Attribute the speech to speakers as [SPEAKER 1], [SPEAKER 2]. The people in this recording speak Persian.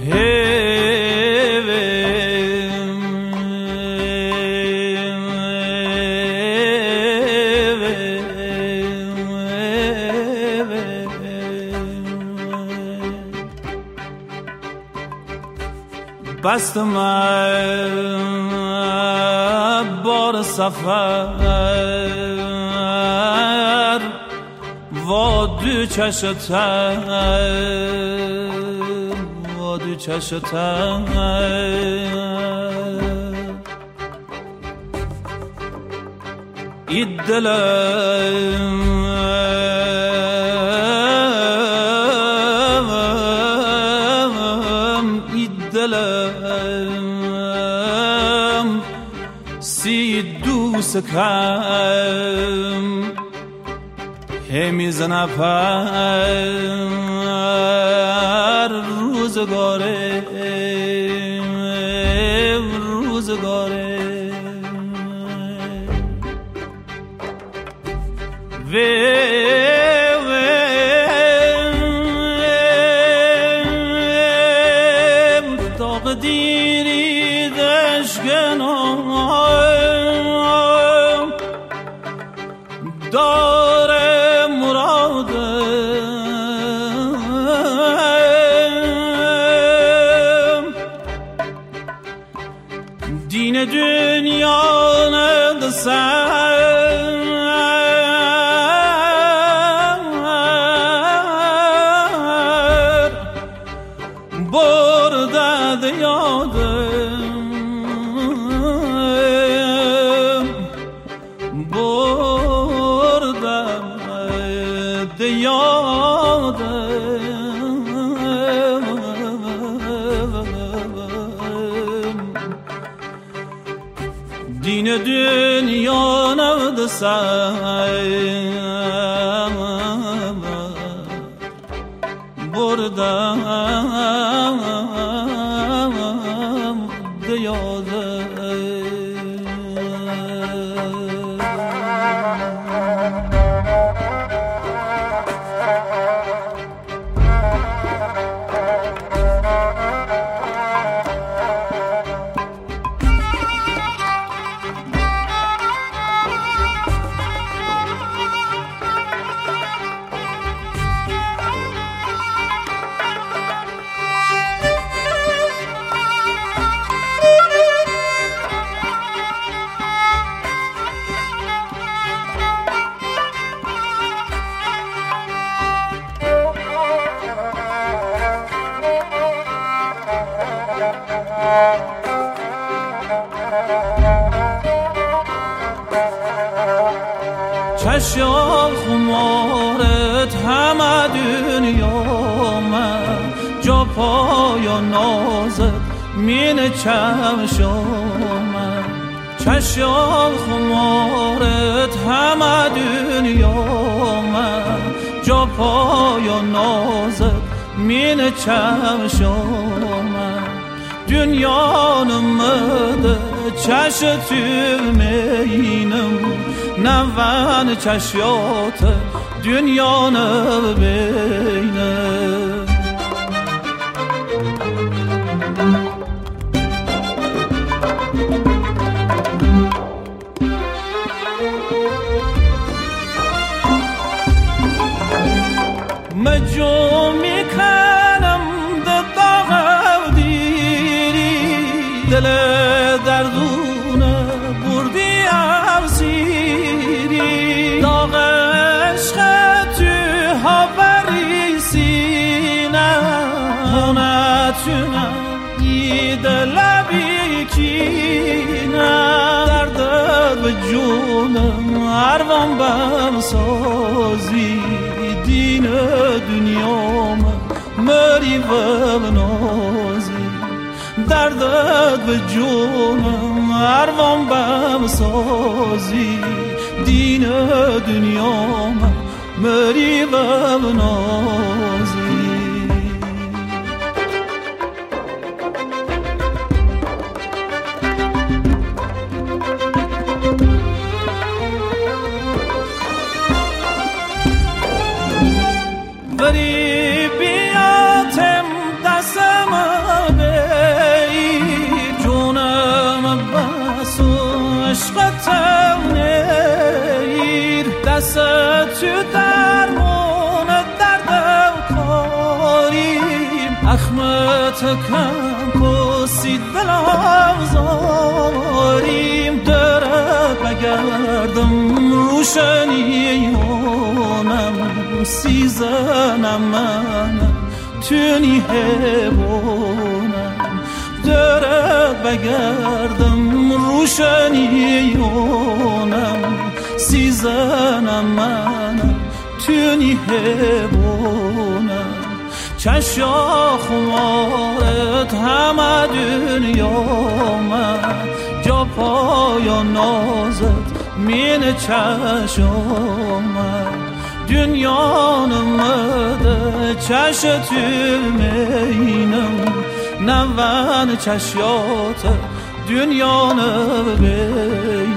[SPEAKER 1] بستم بار سفر و دو چشتم ای دلم سی دوست کم همیزنه پر روزگاره داغ دیری دشگنم داره مرادم دین دنیا ندسم دین دنیا ندسم بردم دیاده چشم خمارت همه دنیا من جا پای نازت مین چشم من چشم خمارت همه دنیا من جا پای نازت مین چشم من دنیا نمده چش تو مینم نوان چشیات دنیا نبینه مجو میکنم داغ دیری دل دردونه بردی افسیری داغ عشق تو هاوری سینه نتونم دید لبی کینه دردت به جونم عروان بمسازی دین دنیا مری و نازی دردت به جونم عروان بمسازی دین دنیا مری و نازی بری بیاتم دستم تکم کسی دلم زاریم درد بگردم روشنیانم سیزنم من تونی هبونم درد بگردم روشنیانم سیزنم من تونی هبونم چشا خمارت همه دنیا من جا پایا نازت مین چشامم دنیا نمده چش تلمینم نوان چشیات دنیا نبینم